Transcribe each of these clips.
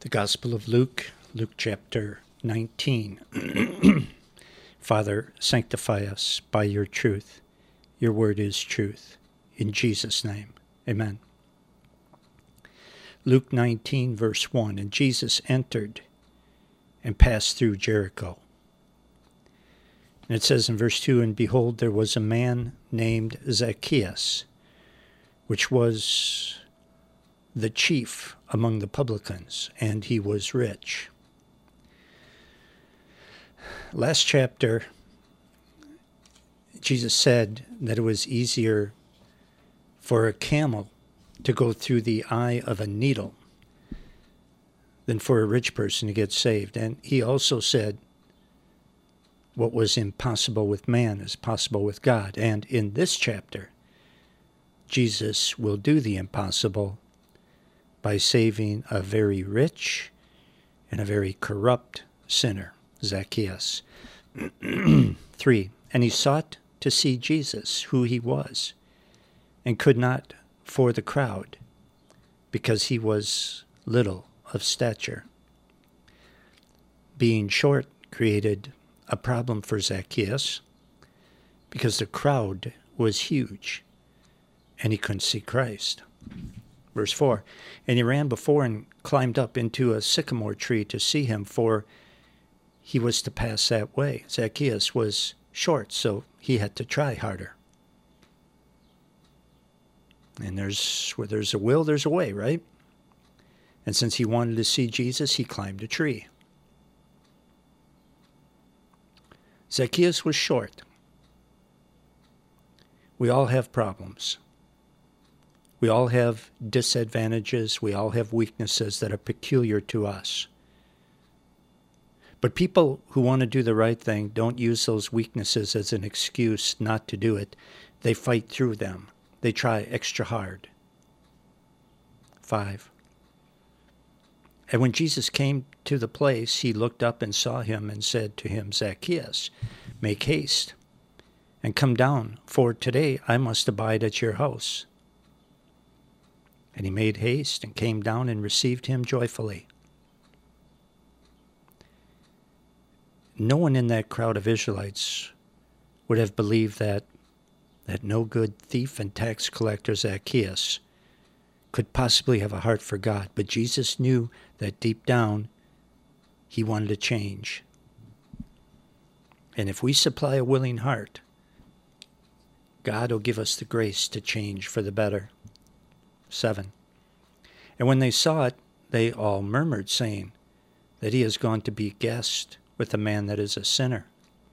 The Gospel of Luke, Luke chapter 19. Father, sanctify us by your truth. Your word is truth. In Jesus' name, amen. Luke 19, verse 1, and Jesus entered and passed through Jericho. And it says in verse 2, and behold, there was a man named Zacchaeus, which was the chief among the publicans, and he was rich. Last chapter, Jesus said that it was easier for a camel to go through the eye of a needle than for a rich person to get saved. And he also said what was impossible with man is possible with God. And in this chapter, Jesus will do the impossible by saving a very rich and a very corrupt sinner, Zacchaeus. 3, and he sought to see Jesus, who he was, and could not for the crowd, because he was little of stature. Being short created a problem for Zacchaeus, because the crowd was huge, and he couldn't see Christ. Verse 4, and he ran before and climbed up into a sycamore tree to see him, for he was to pass that way. Zacchaeus was short, so he had to try harder. And where there's a will, there's a way, right? And since he wanted to see Jesus, he climbed a tree. Zacchaeus was short. We all have problems. We all have disadvantages. We all have weaknesses that are peculiar to us. But people who want to do the right thing don't use those weaknesses as an excuse not to do it. They fight through them. They try extra hard. 5. And when Jesus came to the place, he looked up and saw him and said to him, Zacchaeus, make haste and come down, for today I must abide at your house. And he made haste and came down and received him joyfully. No one in that crowd of Israelites would have believed that no good thief and tax collector Zacchaeus could possibly have a heart for God. But Jesus knew that deep down he wanted to change. And if we supply a willing heart, God will give us the grace to change for the better. 7. And when they saw it, they all murmured, saying that he has gone to be guest with a man that is a sinner.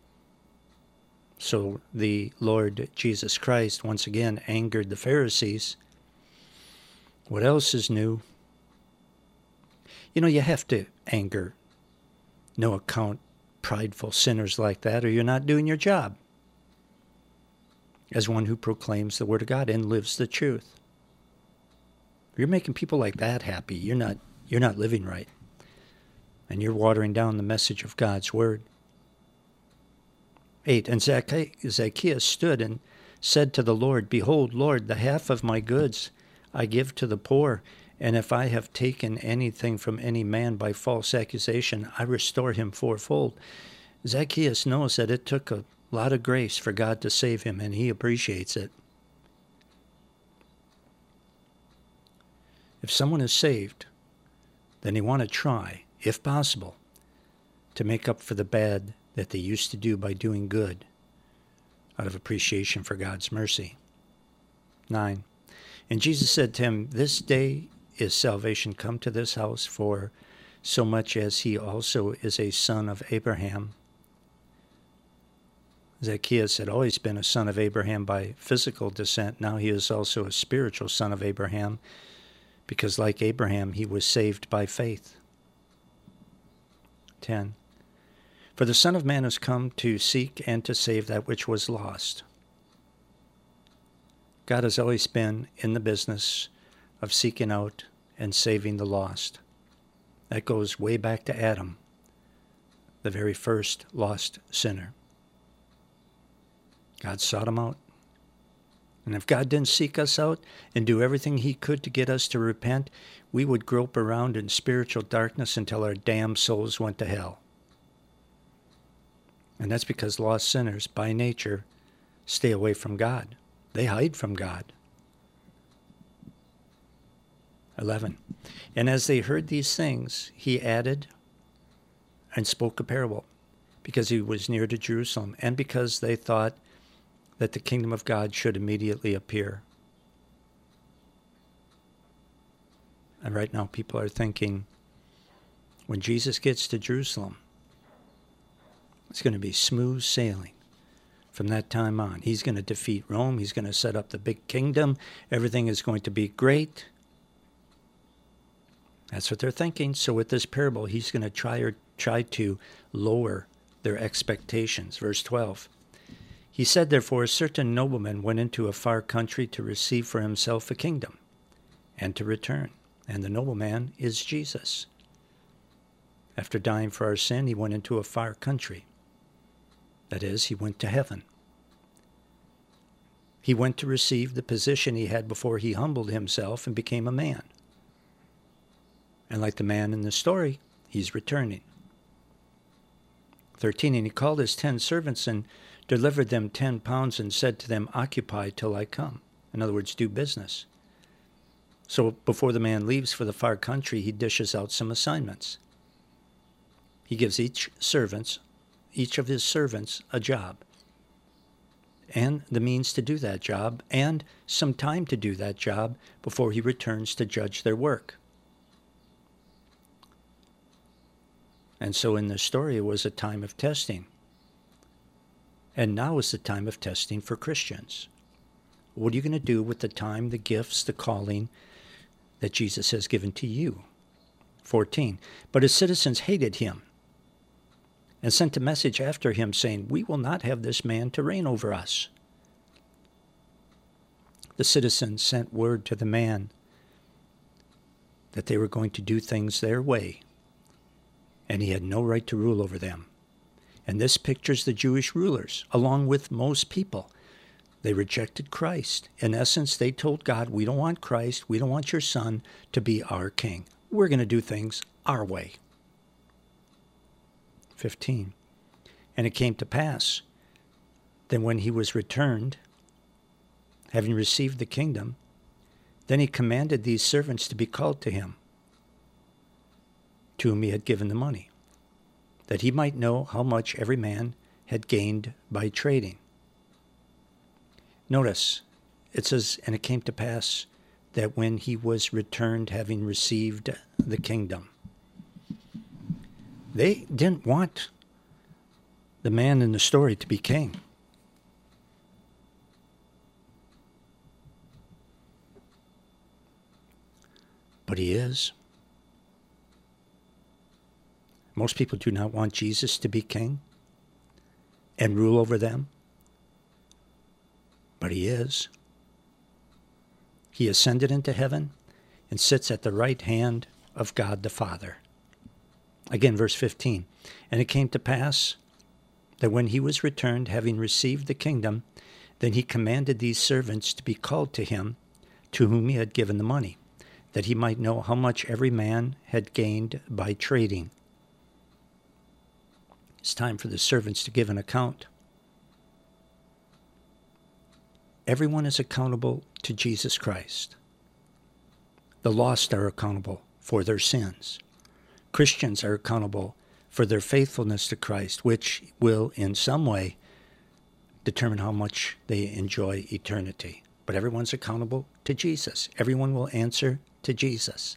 So the Lord Jesus Christ once again angered the Pharisees. What else is new? You know, you have to anger no account prideful sinners like that, or you're not doing your job as one who proclaims the Word of God and lives the truth. If you're making people like that happy, you're not living right. And you're watering down the message of God's Word. 8, and Zacchaeus stood and said to the Lord, behold, Lord, the half of my goods I give to the poor, and if I have taken anything from any man by false accusation, I restore him fourfold. Zacchaeus knows that it took a lot of grace for God to save him, and he appreciates it. If someone is saved, then they want to try, if possible, to make up for the bad that they used to do by doing good out of appreciation for God's mercy. 9. And Jesus said to him, this day is salvation come to this house, for so much as he also is a son of Abraham. Zacchaeus had always been a son of Abraham by physical descent. Now he is also a spiritual son of Abraham, because like Abraham, he was saved by faith. 10. For the Son of Man has come to seek and to save that which was lost. God has always been in the business of seeking out and saving the lost. That goes way back to Adam, the very first lost sinner. God sought him out, And if God didn't seek us out and do everything he could to get us to repent, we would grope around in spiritual darkness until our damned souls went to hell. And that's because lost sinners, by nature, stay away from God. They hide from God. 11. And as they heard these things, he added and spoke a parable, because he was near to Jerusalem, and because they thought that the kingdom of God should immediately appear. And right now people are thinking, when Jesus gets to Jerusalem, it's going to be smooth sailing from that time on. He's going to defeat Rome. He's going to set up the big kingdom. Everything is going to be great. That's what they're thinking. So with this parable, he's going to try to lower their expectations. Verse 12. He said, therefore, a certain nobleman went into a far country to receive for himself a kingdom and to return. And the nobleman is Jesus. After dying for our sin, he went into a far country. That is, he went to heaven. He went to receive the position he had before he humbled himself and became a man. And like the man in the story, he's returning. 13, and he called his 10 servants and delivered them 10 pounds and said to them, occupy till I come. In other words, do business. So before the man leaves for the far country, he dishes out some assignments. He gives each of his servants a job and the means to do that job and some time to do that job before he returns to judge their work. And so in this story, it was a time of testing. And now is the time of testing for Christians. What are you going to do with the time, the gifts, the calling that Jesus has given to you? 14. But his citizens hated him and sent a message after him saying, we will not have this man to reign over us. The citizens sent word to the man that they were going to do things their way, and he had no right to rule over them. And this pictures the Jewish rulers, along with most people. They rejected Christ. In essence, they told God, we don't want Christ, we don't want your son to be our king. We're going to do things our way. 15. And it came to pass that when he was returned, having received the kingdom, then he commanded these servants to be called to him, to whom he had given the money, that he might know how much every man had gained by trading. Notice, it says, and it came to pass that when he was returned, having received the kingdom. They didn't want the man in the story to be king. But he is. Most people do not want Jesus to be king and rule over them. But he is. He ascended into heaven and sits at the right hand of God the Father. Again, verse 15. And it came to pass that when he was returned, having received the kingdom, then he commanded these servants to be called to him, to whom he had given the money, that he might know how much every man had gained by trading. It's time for the servants to give an account. Everyone is accountable to Jesus Christ. The lost are accountable for their sins. Christians are accountable for their faithfulness to Christ, which will in some way determine how much they enjoy eternity. But everyone's accountable to Jesus. Everyone will answer to Jesus.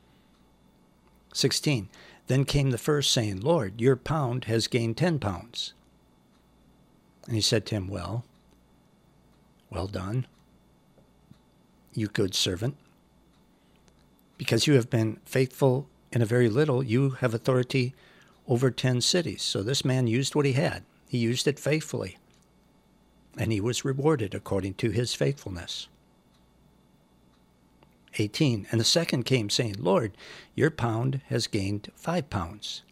16. Then came the first, saying, Lord, your pound has gained 10 pounds. And he said to him, well done, you good servant. Because you have been faithful in a very little, you have authority over 10 cities. So this man used what he had. He used it faithfully. And he was rewarded according to his faithfulness. 18. And the second came, saying, Lord, your pound has gained 5 pounds.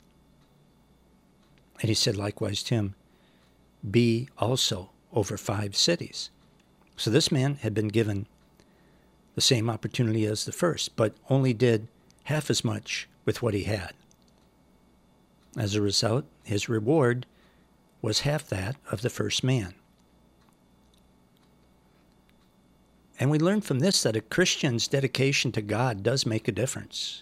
And he said likewise to him, be also over 5 cities. So this man had been given the same opportunity as the first, but only did half as much with what he had. As a result, his reward was half that of the first man. And we learn from this that a Christian's dedication to God does make a difference.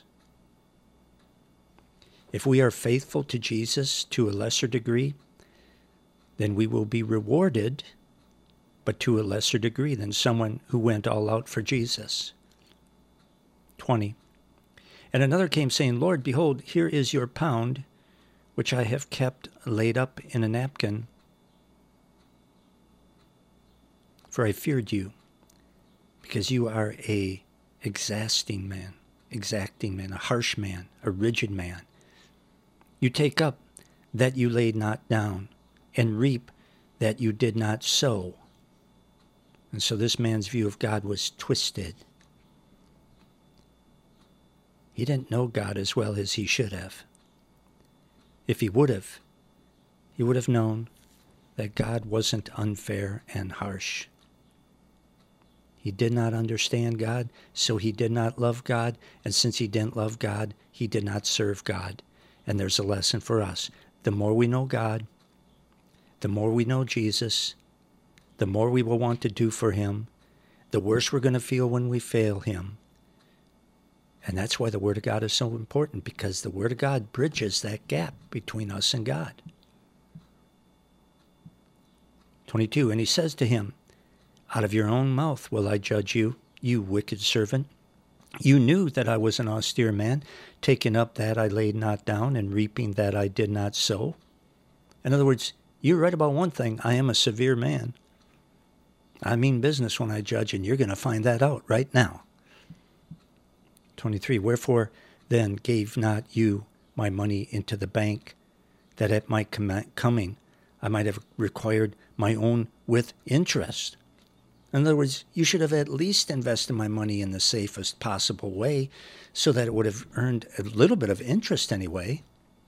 If we are faithful to Jesus to a lesser degree, then we will be rewarded, but to a lesser degree than someone who went all out for Jesus. 20. And another came saying, Lord, behold, here is your pound, which I have kept laid up in a napkin, for I feared you, because you are a exacting man, a harsh man, a rigid man. You take up that you laid not down, and reap that you did not sow. And so this man's view of God was twisted. He didn't know God as well as he should have. If he would have known that God wasn't unfair and harsh. He did not understand God, so he did not love God. And since he didn't love God, he did not serve God. And there's a lesson for us. The more we know God, the more we know Jesus, the more we will want to do for him, the worse we're going to feel when we fail him. And that's why the Word of God is so important, because the Word of God bridges that gap between us and God. 22, and he says to him, out of your own mouth will I judge you, you wicked servant. You knew that I was an austere man, taking up that I laid not down, and reaping that I did not sow. In other words, you're right about one thing. I am a severe man. I mean business when I judge, and you're going to find that out right now. 23, wherefore then gave not you my money into the bank, that at my coming I might have required my own with interest? In other words, you should have at least invested my money in the safest possible way so that it would have earned a little bit of interest anyway.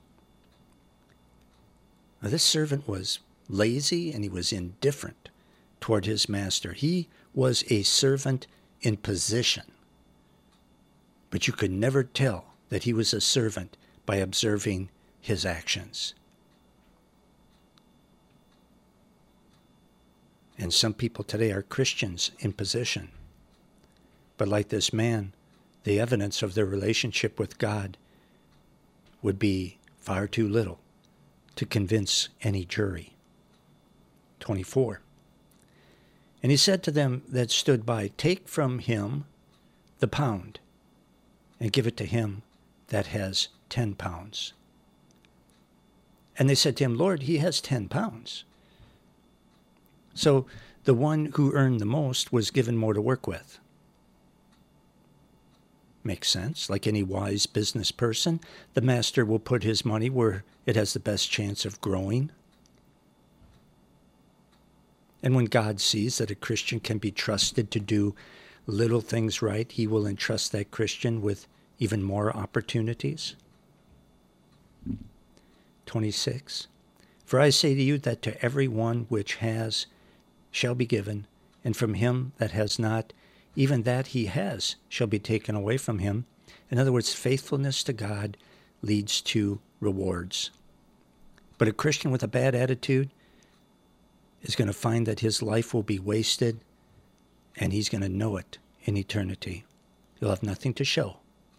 Now, this servant was lazy and he was indifferent toward his master. He was a servant in position. But you could never tell that he was a servant by observing his actions. And some people today are Christians in position. But like this man, the evidence of their relationship with God would be far too little to convince any jury. 24. And he said to them that stood by, take from him the pound, and give it to him that has 10 pounds. And they said to him, Lord, he has 10 pounds. So the one who earned the most was given more to work with. Makes sense. Like any wise business person, the master will put his money where it has the best chance of growing. And when God sees that a Christian can be trusted to do little things right, he will entrust that Christian with even more opportunities. 26. For I say to you that to every one which has shall be given, and from him that has not, even that he has shall be taken away from him. In other words, faithfulness to God leads to rewards. But a Christian with a bad attitude is going to find that his life will be wasted, and he's going to know it in eternity. He'll have nothing to show.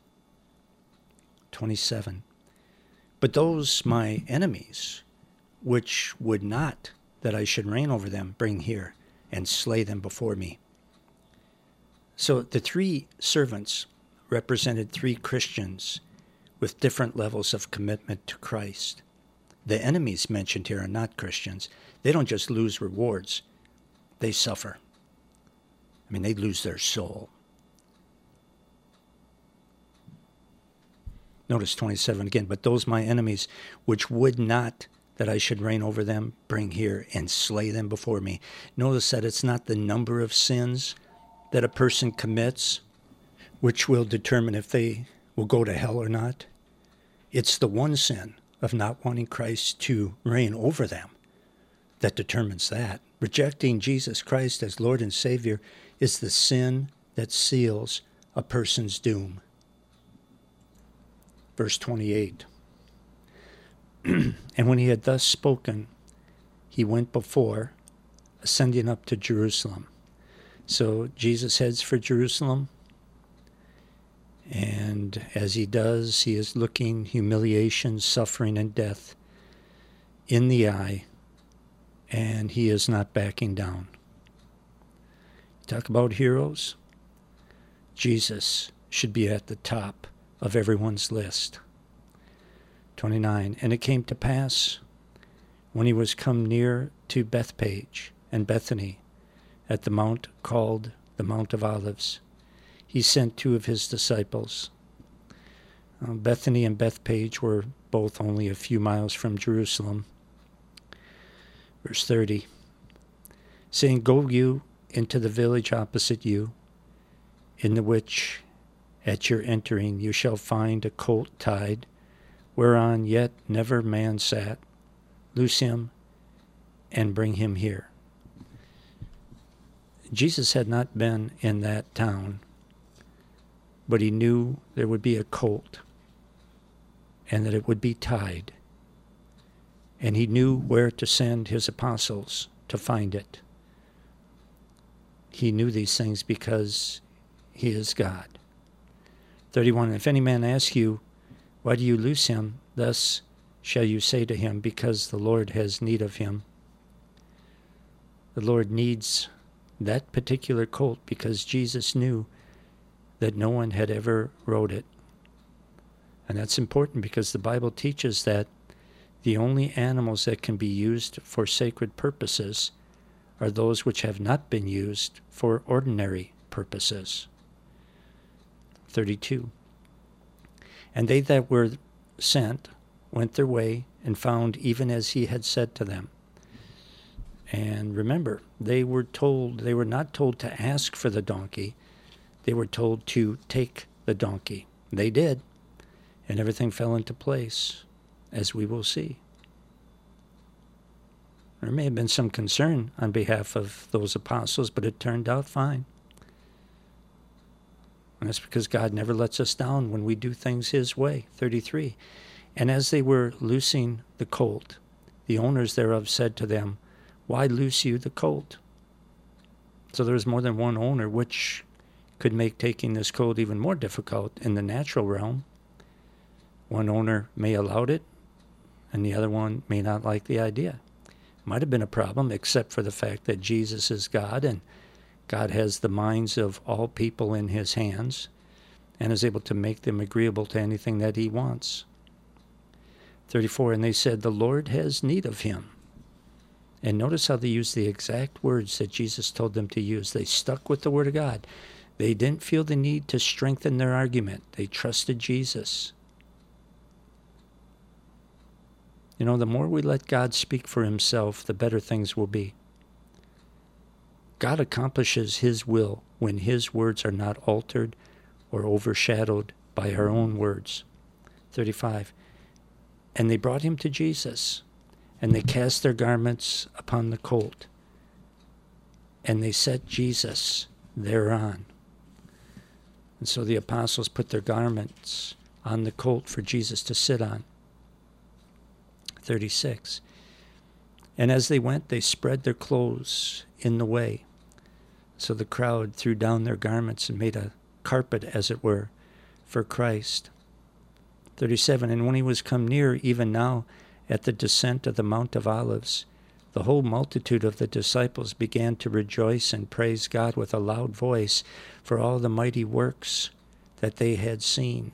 27. But those my enemies, which would not that I should reign over them, bring here and slay them before me. So the three servants represented three Christians with different levels of commitment to Christ. The enemies mentioned here are not Christians. They don't just lose rewards, they suffer. I mean, they lose their soul. Notice 27 again, but those my enemies, which would not that I should reign over them, bring here and slay them before me. Notice that it's not the number of sins that a person commits which will determine if they will go to hell or not. It's the one sin of not wanting Christ to reign over them that determines that. Rejecting Jesus Christ as Lord and Savior is the sin that seals a person's doom. Verse 28. And when he had thus spoken, he went before, ascending up to Jerusalem. So Jesus heads for Jerusalem, and as he does, he is looking humiliation, suffering, and death in the eye, and he is not backing down. Talk about heroes. Jesus should be at the top of everyone's list. 29. And it came to pass, when he was come near to Bethpage and Bethany, at the mount called the Mount of Olives, he sent 2 of his disciples. Bethany and Bethpage were both only a few miles from Jerusalem. Verse 30. Saying, Go you into the village opposite you, in the which at your entering you shall find a colt tied, whereon yet never man sat. Loose him and bring him here. Jesus had not been in that town, but he knew there would be a colt and that it would be tied. And he knew where to send his apostles to find it. He knew these things because he is God. 31. If any man ask you, why do you loose him? Thus shall you say to him, because the Lord has need of him. The Lord needs that particular colt because Jesus knew that no one had ever rode it. And that's important because the Bible teaches that the only animals that can be used for sacred purposes are those which have not been used for ordinary purposes. 32. And they that were sent went their way and found even as he had said to them. And remember, they were not told to ask for the donkey. They were told to take the donkey. They did, and everything fell into place, as we will see. There may have been some concern on behalf of those apostles, but it turned out fine. And that's because God never lets us down when we do things his way. 33. And as they were loosing the colt, the owners thereof said to them, Why loose you the colt? So there was more than one owner, which could make taking this colt even more difficult in the natural realm. One owner may allow it, and the other one may not like the idea. Might have been a problem, except for the fact that Jesus is God, and God has the minds of all people in his hands, and is able to make them agreeable to anything that he wants. 34, and they said, The Lord has need of him. And notice how they used the exact words that Jesus told them to use. They stuck with the word of God. They didn't feel the need to strengthen their argument. They trusted Jesus. You know, the more we let God speak for himself, the better things will be. God accomplishes his will when his words are not altered or overshadowed by our own words. 35. And they brought him to Jesus, and they cast their garments upon the colt, and they set Jesus thereon. And so the apostles put their garments on the colt for Jesus to sit on. 36. And as they went, they spread their clothes in the way. So the crowd threw down their garments and made a carpet, as it were, for Christ. 37. And when he was come near, even now, at the descent of the Mount of Olives, the whole multitude of the disciples began to rejoice and praise God with a loud voice for all the mighty works that they had seen.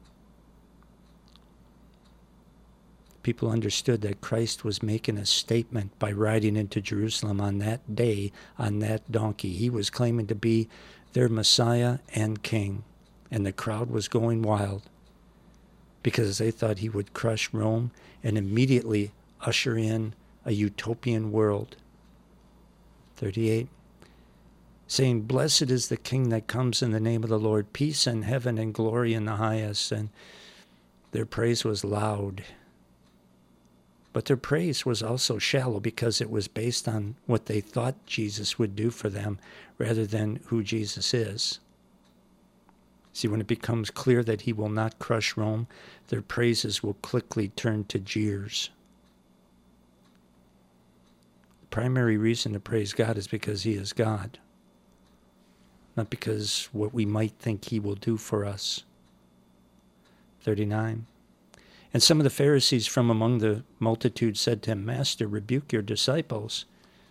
People understood that Christ was making a statement by riding into Jerusalem on that day on that donkey. He was claiming to be their Messiah and King, and the crowd was going wild because they thought he would crush Rome and immediately usher in a utopian world. 38. Saying, Blessed is the King that comes in the name of the Lord, peace in heaven and glory in the highest. And their praise was loud. But their praise was also shallow because it was based on what they thought Jesus would do for them rather than who Jesus is. See, when it becomes clear that he will not crush Rome, their praises will quickly turn to jeers. The primary reason to praise God is because he is God, not because what we might think he will do for us. 39. And some of the Pharisees from among the multitude said to him, Master, rebuke your disciples.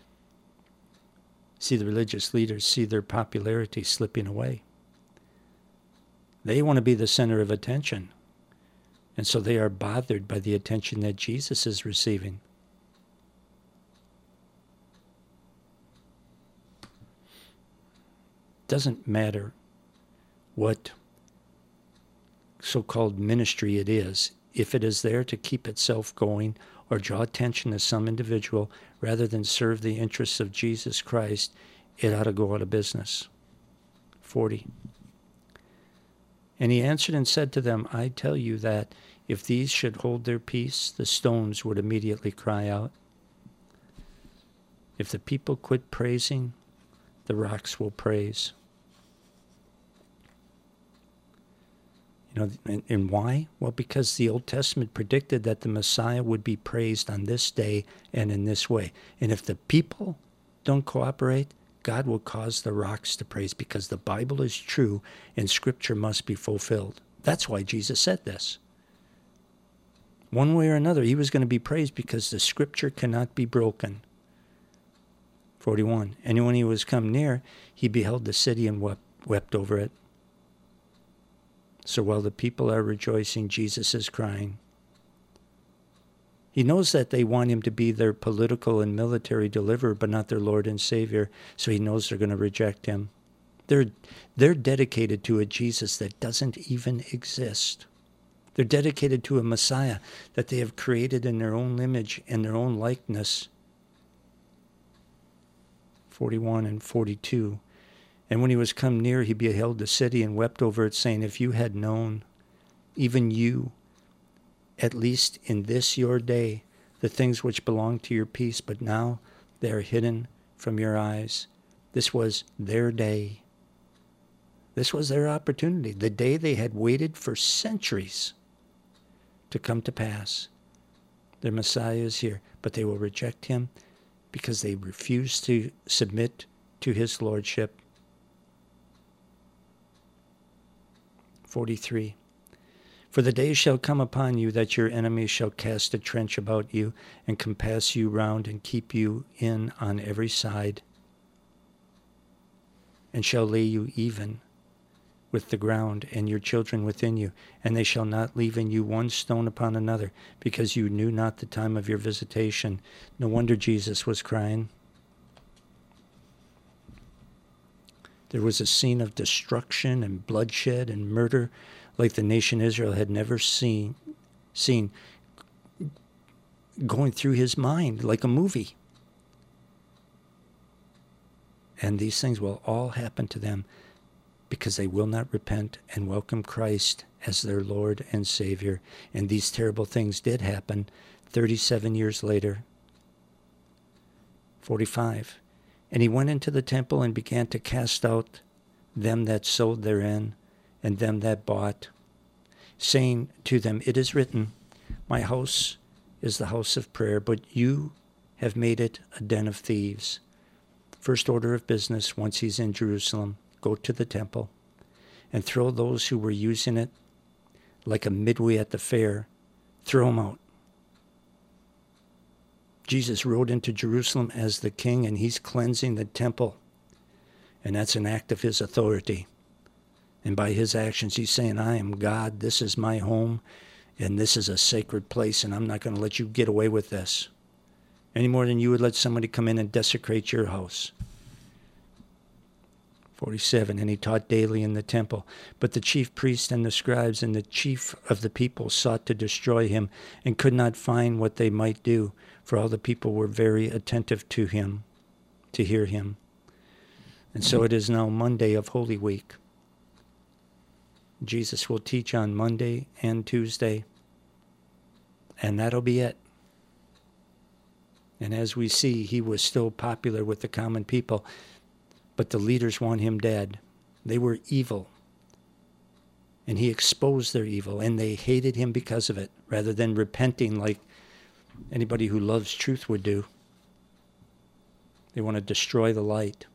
See, the religious leaders see their popularity slipping away. They want to be the center of attention. And so they are bothered by the attention that Jesus is receiving. Doesn't matter what so-called ministry it is, if it is there to keep itself going or draw attention to some individual rather than serve the interests of Jesus Christ, it ought to go out of business. 40. And he answered and said to them, I tell you that if these should hold their peace, the stones would immediately cry out. If the people quit praising, the rocks will praise. And why? Well, because the Old Testament predicted that the Messiah would be praised on this day and in this way. And if the people don't cooperate, God will cause the rocks to praise, because the Bible is true and Scripture must be fulfilled. That's why Jesus said this. One way or another, he was going to be praised because the Scripture cannot be broken. 41. And when he was come near, he beheld the city and wept over it. So while the people are rejoicing, Jesus is crying. He knows that they want him to be their political and military deliverer, but not their Lord and Savior, so he knows they're going to reject him. They're dedicated to a Jesus that doesn't even exist. They're dedicated to a Messiah that they have created in their own image and their own likeness. 41 and 42. And when he was come near, he beheld the city and wept over it, saying, If you had known, even you, at least in this your day, the things which belong to your peace, but now they are hidden from your eyes. This was their day. This was their opportunity, the day they had waited for centuries to come to pass. Their Messiah is here, but they will reject him because they refuse to submit to his lordship. 43. For the day shall come upon you that your enemies shall cast a trench about you and compass you round and keep you in on every side, and shall lay you even with the ground and your children within you, and they shall not leave in you one stone upon another, because you knew not the time of your visitation. No wonder Jesus was crying. There was a scene of destruction and bloodshed and murder like the nation Israel had never seen going through his mind like a movie. And these things will all happen to them because they will not repent and welcome Christ as their Lord and Savior. And these terrible things did happen 37 years later. 45. And he went into the temple and began to cast out them that sold therein, and them that bought, saying to them, It is written, My house is the house of prayer, but you have made it a den of thieves. First order of business, once he's in Jerusalem, go to the temple and throw those who were using it like a midway at the fair, throw them out. Jesus rode into Jerusalem as the king, and he's cleansing the temple. And that's an act of his authority. And by his actions, he's saying, I am God, this is my home, and this is a sacred place, and I'm not going to let you get away with this. Any more than you would let somebody come in and desecrate your house. 47, and he taught daily in the temple. But the chief priests and the scribes and the chief of the people sought to destroy him, and could not find what they might do, for all the people were very attentive to him, to hear him. And so it is now Monday of Holy Week. Jesus will teach on Monday and Tuesday, and that'll be it. And as we see, he was still popular with the common people, but the leaders want him dead. They were evil. And he exposed their evil, and they hated him because of it, rather than repenting like anybody who loves truth would do. They want to destroy the light.